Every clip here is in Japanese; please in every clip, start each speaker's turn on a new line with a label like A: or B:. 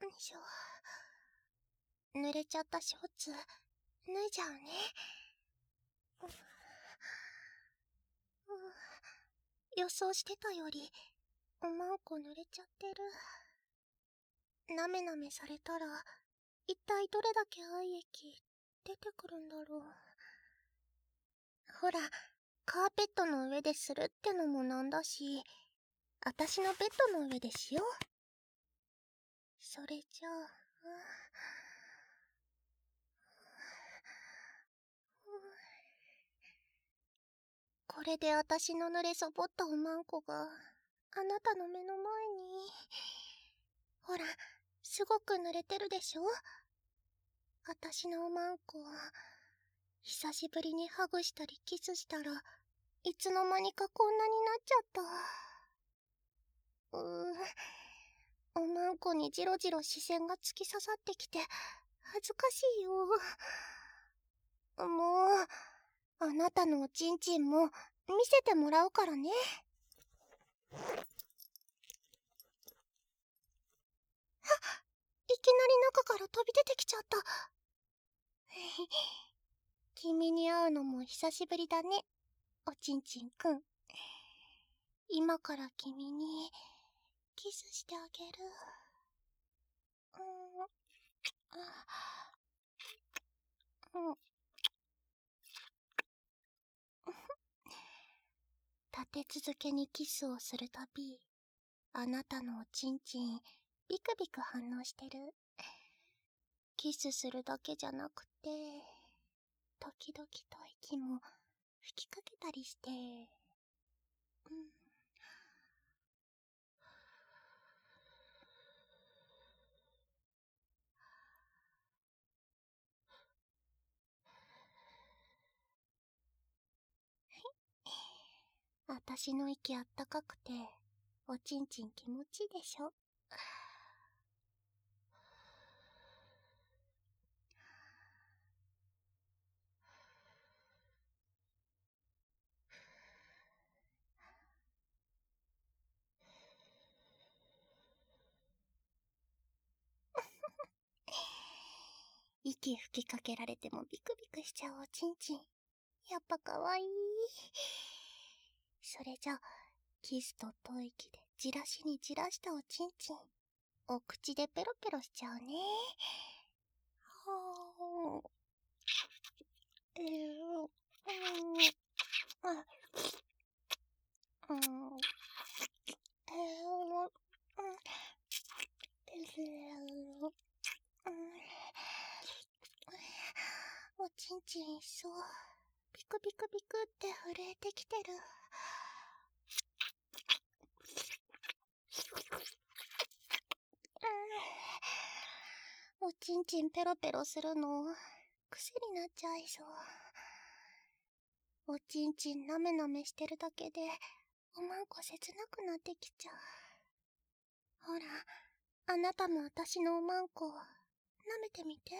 A: よいしょ。濡れちゃったショーツ、脱いじゃうね。予想してたより、おまんこ濡れちゃってる。なめなめされたら、一体どれだけ愛液出てくるんだろう。ほら、カーペットの上でするってのもなんだし、あたしのベッドの上でしよう。それじゃあ、これであたしの濡れそぼったおまんこが、あなたの目の前に。ほら、すごく濡れてるでしょ？あたしのおまんこ、久しぶりにハグしたりキスしたら、いつの間にかこんなになっちゃった。おまんこにじろじろ視線が突き刺さってきて、恥ずかしいよ。もう、あなたのおちんちんも見せてもらうからね。あ、いきなり中から飛び出てきちゃった。君に会うのも久しぶりだね、おちんちんくん。今から君にキスしてあげる。立て続けにキスをするたび、あなたのおちんちんビクビク反応してる。キスするだけじゃなくて、時々と息も吹きかけたりして、あたしの息あったかくて、おちんちん気持ちいいでしょ。息吹きかけられてもビクビクしちゃうおちんちん。やっぱかわいい。それじゃ、キスと吐息でじらしにじらしたおちんちん、お口でペロペロしちゃうね。はぁ。おちんちんそう、ビクビクビクって震えてきてる。おちんちんペロペロするの癖になっちゃいそう。おちんちんなめなめしてるだけでおまんこ切なくなってきちゃう。ほら、あなたもあたしのおまんこ舐めてみて。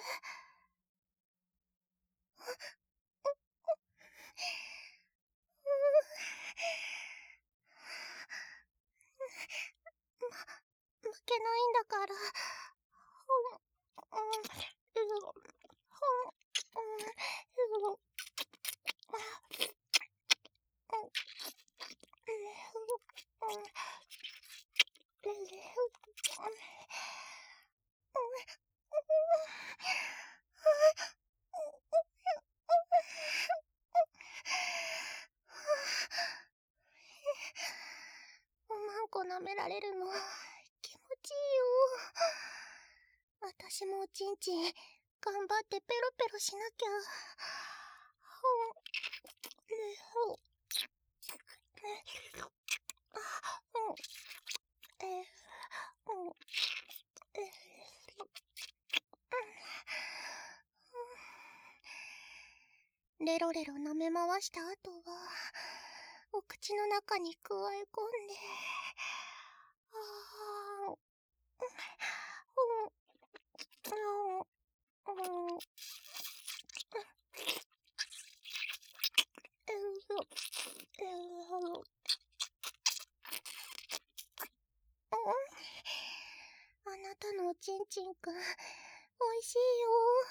A: 負けないんだから。おまんこ舐められるの気持ちいいよ。あたしもおちんちん頑張ってペロペロしなきゃ。レロレロ舐め回した後は、お口の中に加え込んで、あななたのおちんちんくん、おいしいよ。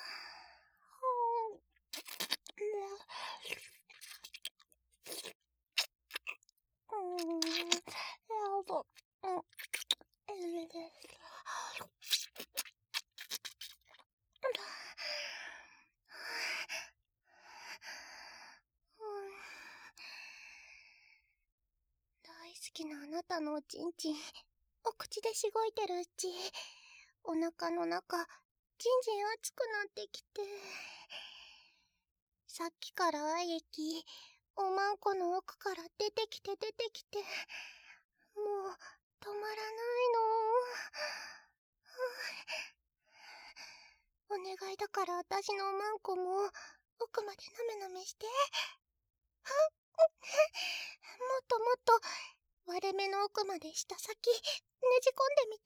A: やば。大好きなあなたのおちんちん、お口でしごいてるうち、お腹の中、じんじん熱くなってきて、さっきから愛液、おまんこの奥から出てきて、もう、止まらないの。お願いだから私のおまんこも、奥までなめなめして。もっともっと、割れ目の奥まで舌先、ねじ込んでみて。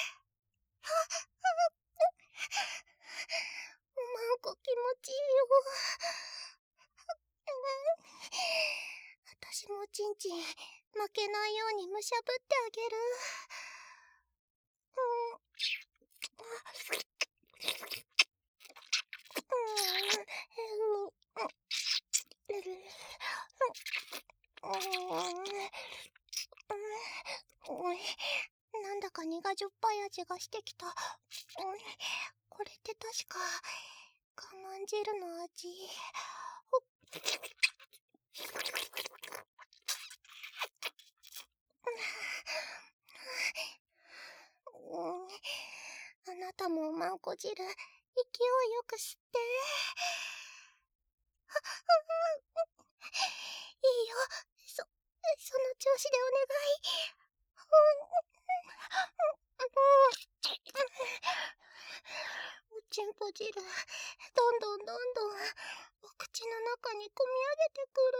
A: おまんこ気持ちいいよ。私もちんちん、負けないようにむしゃぶってあげる。なんだか苦じょっぱい味がしてきた。これって確か、我慢汁の味。あなたもおまんこ汁、勢いよく吸って。いいよ。その調子でお願い。おちんぽ汁、どんどんお口の中に込み上げてくる。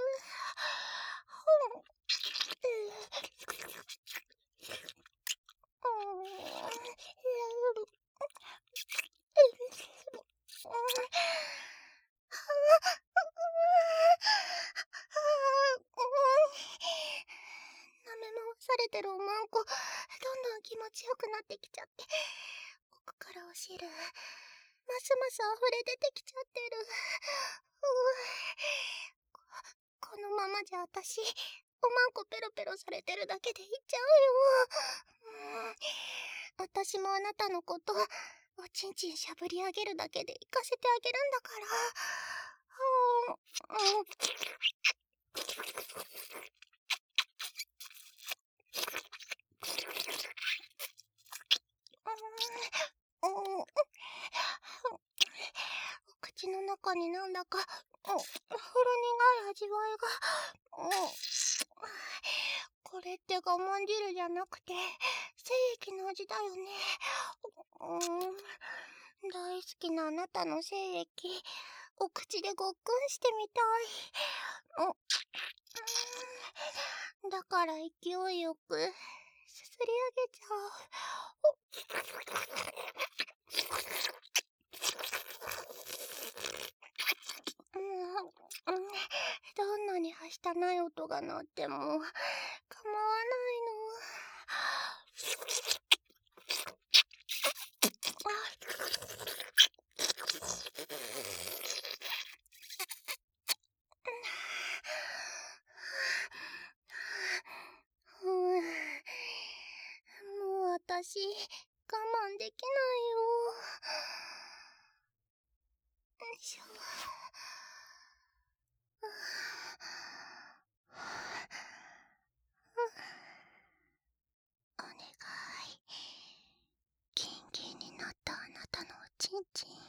A: 舐め回されてるおまんこ、どんどん気持ちよくなってきちゃって、奥からお汁、ますます溢れ出てきちゃってる。このままじゃ私、おまんこペロペロされてるだけでいっちゃうよ。私もあなたのこと、おちんちんしゃぶり上げるだけで行かせてあげるんだから。お口の中になんだか、ほろ苦い味わいが。これって我慢汁じゃなくて、精液の味だよね。大好きなあなたの精液、お口でごっくんしてみたい。だから勢いよく、すすり上げちゃう。どんなにはしたない音が鳴っても、構わないの。もう私、我慢できないよ。よいしょ。お願い。キンキンになったあなたのおちんちん、